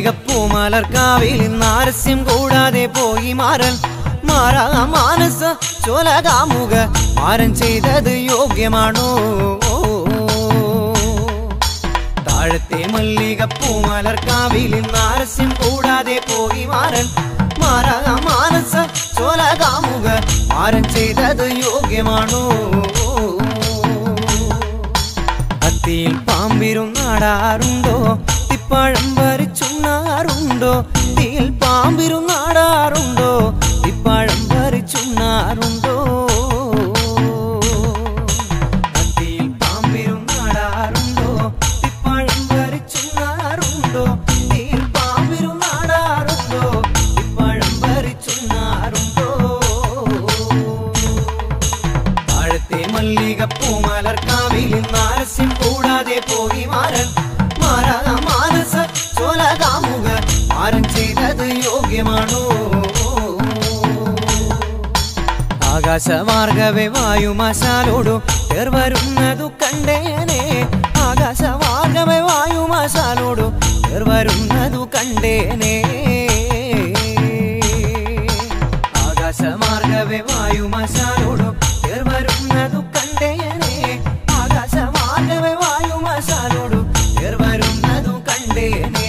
മല്ലികപ്പൂമലർക്കാവിൽ നാരസ്യം കൂടാതെ പോയി മാറൻ മാറാ മാനസ ചോലകാമുക മാരൻ ചെയ്തത് യോഗ്യമാണോ താഴത്തെ മല്ലികപ്പൂമലർക്കാവിൽ നാരസ്യം കൂടാതെ പോയി മാറൻ മാറാ മാനസ ചോലകാമുക മാരൻ ചെയ്തത് യോഗ്യമാണോ അത്തിയിൽ പാമ്പിരുന്നാടാറുണ്ടോ തിപ്പഴം വരിച്ചുണ്ണാറുണ്ടോ തീയിൽ പാമ്പിരുന്നാടാറുണ്ടോ തിപ്പഴം വരിച്ചുണ്ണാറുണ്ടോ അത്തിയിൽ പാമ്പിരുന്നാടാറുണ്ടോ തിപ്പഴം വരിച്ചുണ്ണാറുണ്ടോ തീയിൽ പാമ്പിരുന്നാടാറുണ്ടോ തിപ്പഴം വരിച്ചുണ്ണാറുണ്ടോ താഴത്തെ മല്ലികപ്പൂമലർക്കാവിൽ നാരസ്യം കൂടാതെ പോയി മാറൻ മാറാ മാനസ ചോലകാമുക മാരൻ ചെയ്തത് യോഗ്യമാണോ ആകാശമാർഗവേ വായുമാശാലോടു വരുന്നതു കണ്ടേനെ ആകാശമാർഗവേ വായുമാശാലോടു വരുന്നതു കണ്ടേനെ ആകാശമാർഗവേ വായുമാശാലോടു വരുന്നതു കണ്ടേനെ ആകാശമാർഗവേ വായുമാശാലോടു വരുന്നതു കണ്ടേനെ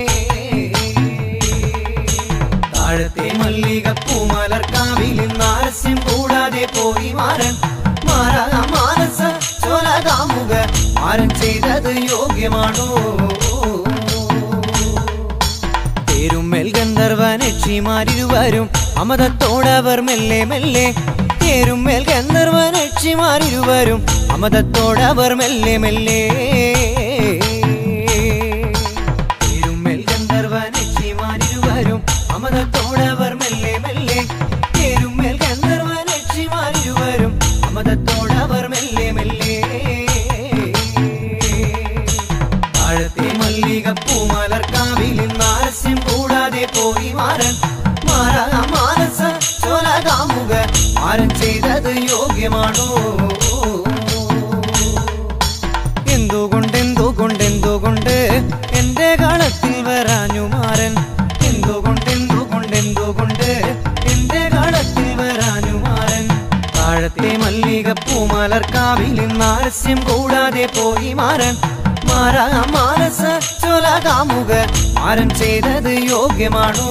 താഴത്തെ മല്ലികപ്പൂമലർക്കാവിൽ നാരസ്യം കൂടാതെ പോയി മാറൻ മാറാ മാനസ ചോലകാമുക മാരൻ ചെയ്തത് യോഗ്യമാണോ തേരുമ്മേൽ ഗന്ധർവനക്ഷിമാരിരുവരും അമതത്തോടവർ മെല്ലെ മെല്ലെ തേരുമ്മേൽ ഗന്ധർവനക്ഷിമാരിരുവരും അമതത്തോടവർ മെല്ലെ മെല്ലെ തേരുമ്മേൽ ഗന്ധർവനക്ഷിമാരിരുവരും അമതത്തോടവർ മെല്ലെ മെല്ലെ തേരുമ്മേൽ ഗന്ധർവനക്ഷിമാരിരുവരും അമതത്തോടവർ മെല്ലെ മെല്ലെ താഴത്തെ മല്ലികപ്പൂമലർക്കാവിൽ നാരസ്യം കൂടാതെ പോയി മാറൻ മാറാ മാനസ ചോലകാമുക മാരൻ ചെയ്തത് യോഗ്യമാണോ എന്തുകൊണ്ട് എന്റെ കളത്തിൽ വരാഞ്ഞു മാറൻ എന്തുകൊണ്ട് എന്റെ കളത്തിൽ വരാഞ്ഞു മാറൻ താഴത്തെ മല്ലികപ്പൂമലർക്കാവിൽ നാരസ്യം കൂടാതെ പോയി മാറൻ മാറാ മാനസ ചോലകാമുക മാരൻ ചെയ്തത് യോഗ്യമാണോ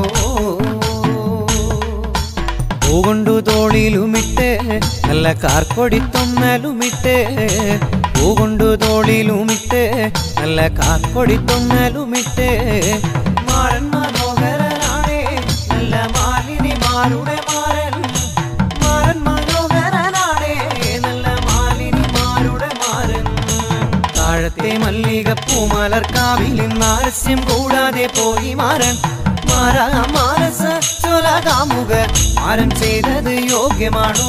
പൂകൊണ്ടു തോളിലുമിട്ട് നല്ല കാർക്കൊടിത്തൊന്നലുമിട്ട് പൂകൊണ്ടു തോളിലുമിട്ട് നല്ല കാർക്കൊടിത്തൊന്നലുമിട്ട് മാറൻ മനോഹരനാണേ നല്ല മാലിനിമാരുടെ മാരൻ മാറൻ മനോഹരനാണേ നല്ല മാലിനിമാരുടെ മാരൻ താഴത്തെ മല്ലികപ്പൂമലർക്കാവിൽ നാരസ്യം കൂടാതെ പോയി മാറൻ മാറാ മാനസ ചോലകാമുക മാരൻ ചെയ്തത് യോഗ്യമാണോ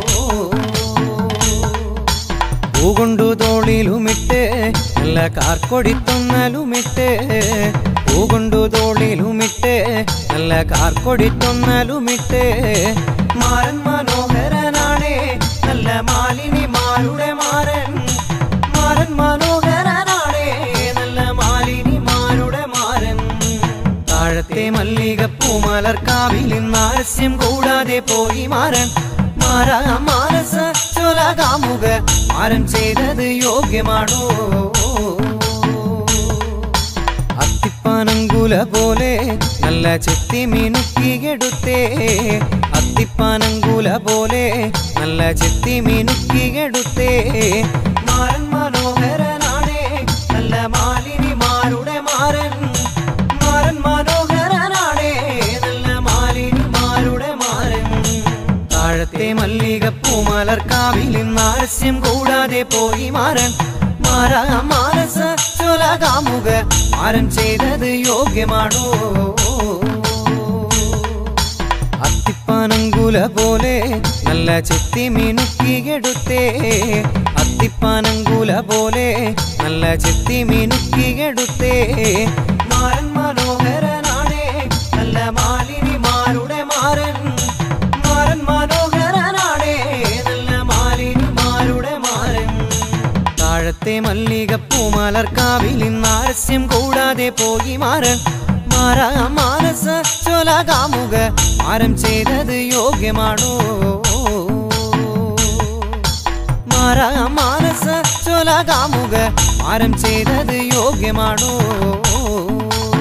പൂകൊണ്ടു തോളിലുമിട്ട് നല്ല കാർക്കൊടിത്തൊന്നലുമിട്ട് പൂകൊണ്ടു തോളിലുമിട്ട് നല്ല കാർക്കൊടിത്തൊന്നലുമിട്ട് മാരൻ മനോഹരനാണേ നല്ല മാലിനിമാരുടെ മാരൻ മാരൻ മനോഹരനാണേ നല്ല മാലിനിമാരുടെ മാരൻ താഴത്തെ മല്ലികപ്പൂമലർക്കാവിൽ നാരസ്യം കൂടാതെ പോയി മാറൻ മാറാ മാനസ ചോലകാമുക മാരൻ ചെയ്തത് യോഗ്യമാണോ അത്തിപ്പാനങ്കുല പോലെ നല്ല ചെത്തി മിനുക്കിയെടുത്തേ അത്തിപ്പാനങ്കുല പോലെ നല്ല ചെത്തി മിനുക്കിയെടുത്തേ മാരൻ മനോഹരനാണേ നല്ല മാലിനിമാരുടെ മാരൻ മാരൻ മനോഹരനാണേ നല്ല മാലിനിമാരുടെ മാരൻ താഴത്തെ മല്ലികപ്പൂമലർക്കാവിൽ നാരസ്യം കൂടാതെ പോയി മാറൻ മാറാ മാനസ ചോലകാമുക മാരൻ ചെയ്തത് യോഗ്യമാണോ അത്തിപ്പാനങ്കുല പോലെ നല്ല ചെത്തി മിനുക്കിയെടുത്തേ അത്തിപ്പാനങ്കുല പോലെ നല്ല ചെത്തി മിനുക്കിയെടുത്തേ മാരൻ മനോഹരനാണേ നല്ല മാലിനിമാരുടെ മാരൻ മാരൻ മനോഹരനാണേ നല്ല മാലിനിമാരുടെ മാരൻ മാരത്തെ മല്ലികപ്പൂമലർക്കാവിൽ നാരസ്യം കൂടാതെ പോയി മാരൻ മാറാ മാനസ ചൊലകാമുക മാരം ചെയ്തത് യോഗ്യമാണോ മാറാ മാനസ ചൊലകാമുക മാരം ചെയ്തത് യോഗ്യമാണോ